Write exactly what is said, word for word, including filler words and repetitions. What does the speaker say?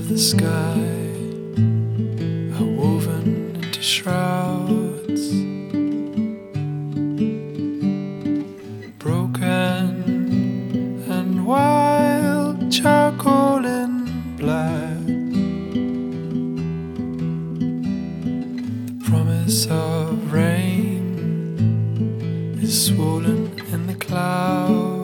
of the sky are woven into shrouds, broken and wild, charcoal and black. The promise of rain is swollen in the clouds.